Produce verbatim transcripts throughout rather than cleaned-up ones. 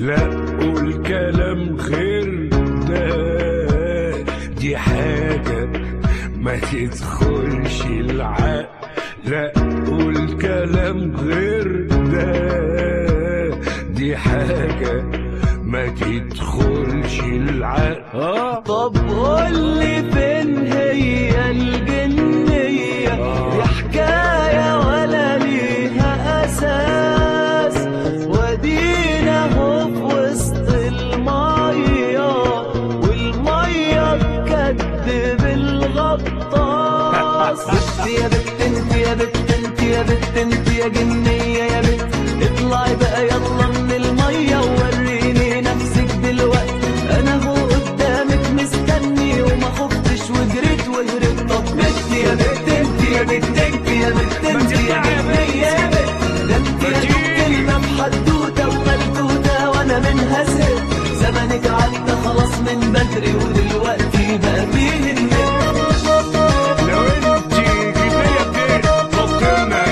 لا قول كلام غير ده، دي حاجة ما تدخلش العقل. لا قول كلام غير ده، دي حاجة ما تدخلش العقل. آه. طب قولي فين هي الجنية؟ آه. دي حكاية ولا ليها أساس؟ ودينا هو في وسط المية، والمية تكدب الغطاس. بت يا بت انت يا بت انت يا بت انت يا جنية يا بت، اطلعي بقى يلا من المية ووريني نفسك دلوقتي. انا هو قدامك مستني وما خفتش وجريت وهربت. طب بت يا بت انت يا بت انت يا بت انت يا جنية يا بت، ده انت يا دوب كلمة بحدوتة وغلتوتة وانا منها زهقت. زمانك عدى خلاص من بدري ودلوقتي بقى فيه النت. لو انت جنية بجد طبطلنا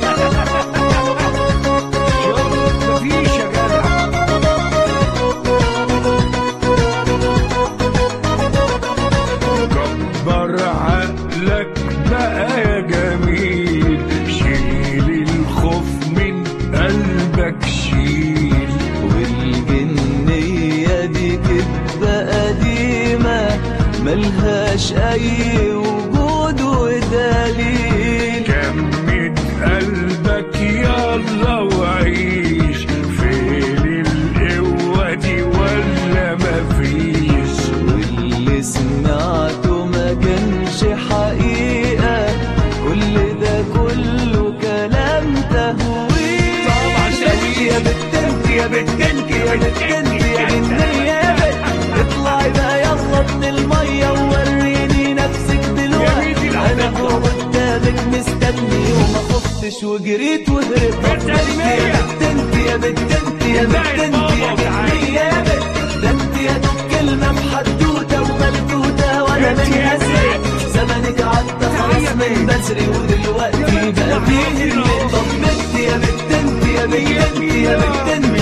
شوف مفيش يا جدع. كبر عقلك بقى يا جميل، شيل الخوف من قلبك شيل. والجنية دي كدبة قديمة ملهاش أي وجود ودليل. جمد قلبك يلا وعيش، فين القوة دي ولا مفيش؟ واللي سمعته ما كانش حقيقة، كل ده كله كلام تهويل. طبعا يا بت انت يا بت انت يا بت انت يا جنية يا بت، اطلعي بقى يلا من المية ووريني نفسك دلوقتي. انا هو قدامك مستني وما خفتش وجريت وهربت. يا بت انت يا بت انت يا بت انت يا جنية يا بت، ده انت يا دوب كلمة بحدوتة وغلتوتة وانا منها زهقت. زمانك عدى خلاص من بدري ودلوقتي بقى فيه النت. طب بت يا بت انت يا بت انت يا بت انت